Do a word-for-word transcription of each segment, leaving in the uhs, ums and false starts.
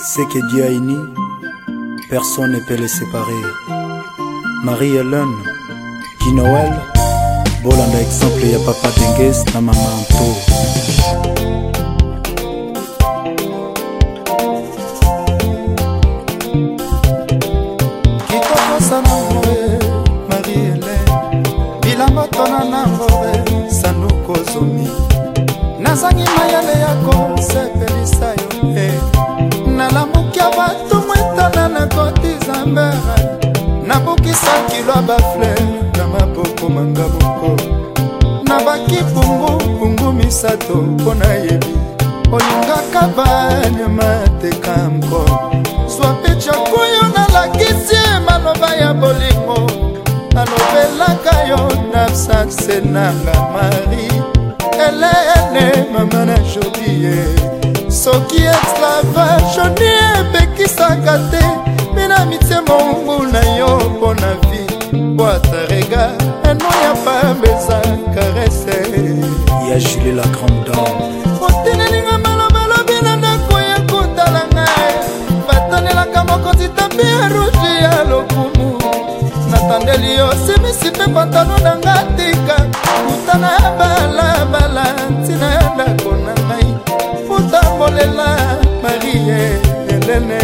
Ce que Dieu a uni, personne ne peut les séparer. Marie-Hélène, Guy Noël, bolanda exemple ya papa Dengues na mama Anto. Kitoko sana ngoe, Marie-Hélène, bilango tona na ngoe, sanduko zomi. Nazangi mayele yako, sepelisa yo, eh. Nalamukia batu mwetana na koti zambera. Nabukisa kilo bafle, na maboko mangaboko. Nabaki pungu, pungu misato, kona yebi. Olinga kabanya mateka mko. Swapecha kuyo na lakisi, maloba ya bolingo. Alobela kayo, nafsa senanga Marie Hélène, mama na jodie. Soki esclavage, nie pekisaka te. Mina mitie mongu na yo pona vi. Boata rega, eno ya pambeza karese. Ya Julie la grande dame. Otene ninga malobalo bina ndako ya kutala ngai. Batanelaka mokonzi tapi ya rouge ya lokumu. Natandeli yo simisi pe pantalo na ngatika. Utana ya bala bala ntina ya ndako na ngai. Utambolela Marie-Hélène.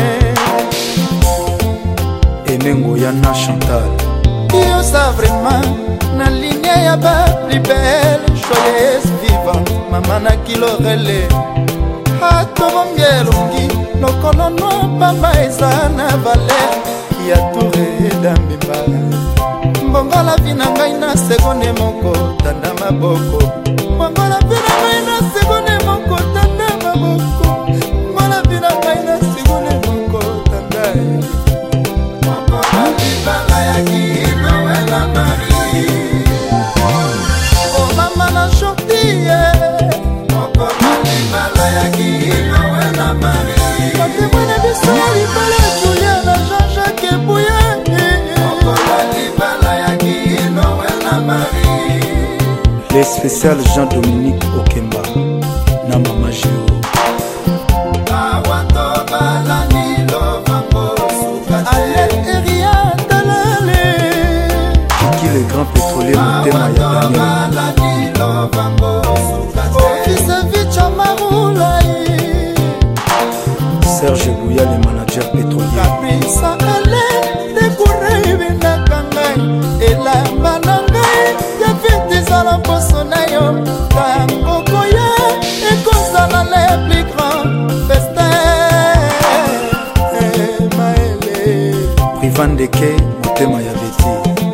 Emengo Yana Chantal. Yo sa vraiment na ligne ya ba plus belle, joyeuse, vivante. Mama na kilorele atobongelongi lokolo no pamba eza na valer ya toure dambimba. Mbongola vina ngai na sekonde moko tanda maboko. Mbongola vina ngai na sekonde moko tanda maboko. Mbongola vina ngai na sekonde moko tanda maboko. Bala ya Guy Noël na Marie. Oh mama na chantier. Moko bala ya Guy Noël na Marie. Kote mwana biso ya libala Julia na Jean-Jacques Bouya. Moko bala ya Guy Noël na Marie. Les spéciales Jean-Dominique Okemba na mama Géo. Awato bala ni lovango sukate. Alel eria dalale. Kiki le grand pétrolier Motema ya Daniel. Office Vicha Marulai. Serge Bouya le manager pétrolier. Caprisa ele de kure binda kangai. Ela manangai ya fiti sala poso na yo. Tango koya e kosala le plus grand festin. Eh maele. Privan Deke Motema ya Betty.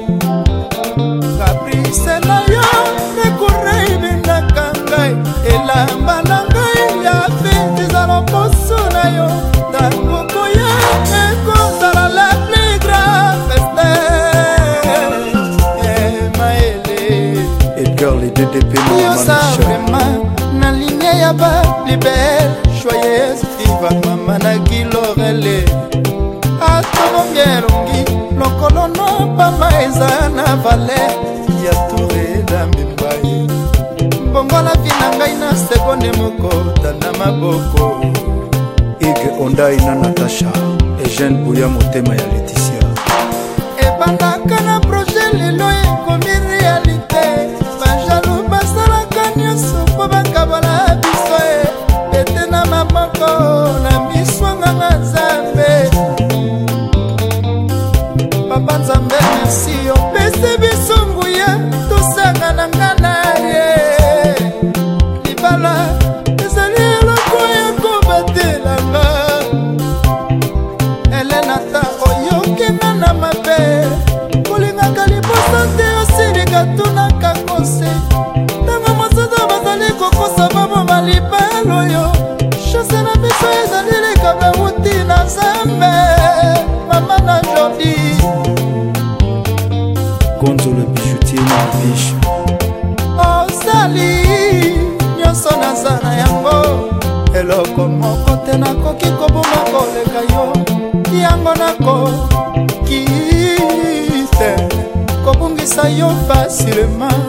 Caprice na yo ne kure binda kangai. Ela manangai ya fiti sala poso na yo. Tango koya e kosala le plus grand festin. Eh maele. Edgar le D D P Yo sa vraiment na ligne ya ba plus belle, joyeuse, vivante. Mama na kilorele atobongelongi lokolo no pamba eza na valer ya toure dambimbai. Mbongola vina ngai na sekonde moko tanda maboko. Ige Ondai na Natasha. Eugène Bouya Motema ya Laetitia. Ebandaka na projet lelo ekomi realite. Bajalu basalaka nyonso mpo bakabala biso e. Ete na maboko na miswanga na Nzambe. Papa Nzambe merci opesi biso nguya tosanga na ngana ye. Libala ezali eloko ya kobatelanga. Elena ta oyokenga na mabe. Kolingaka liboso te osilika tunaka kose. Ntango mosusu bazali kokosa baboma libala oyo. Chance na biso ezali leka bauti na Nzambe. Mama na Jordi Gonzo le bijoutier na biche. ozali nyonso naza na yango. Eloko moko te nakoki koboma koleka yo. Yango nakoki te kobungisa yo facilement.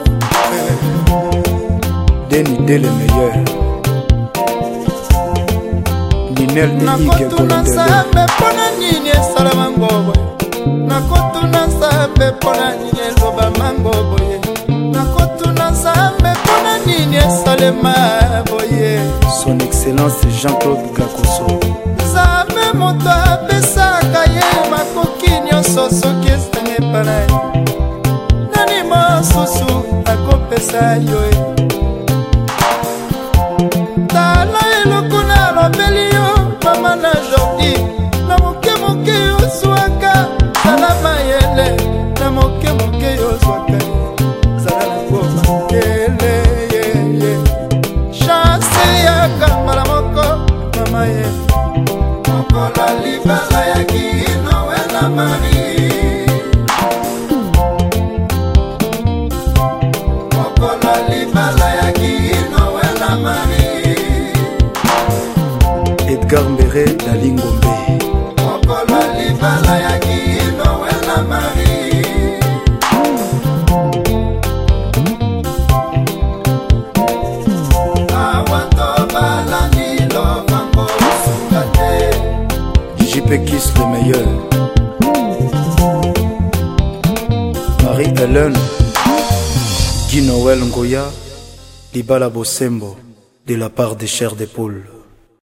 Deni de le meilleur. Lionel Elige nakotuna Bolondele. nzambe mpona nini esala mangobo, nakotuna nzambe mpona nini eloba mangobo ye, nakotuna nzambe mpona nini esalema boye. Son Excellence Jean-Claude Gakoso. Nzambe moto apesaka ye makoki nyonso soki esanga epai na ye, nani mosusu akopesa yo ye. Tala eloko nalobeli yo mama na Jordi, na moke moke yozwaka zala mayele, na moke moke yozwaka zala na ngoma ele yeye, chance yakambala moko mama ye. Mokola libala ya kino wela Marie, mokola libala ya kino wela Marie, Edgar Mbere Dali Ngombe. mokola libala ya kino wela Marie, awanto balani lovango sungate. J P Kiss le meilleur. Marie-Hélène Guy Noël Ngoya Libala Bosembo de la part des chairs d'épaule.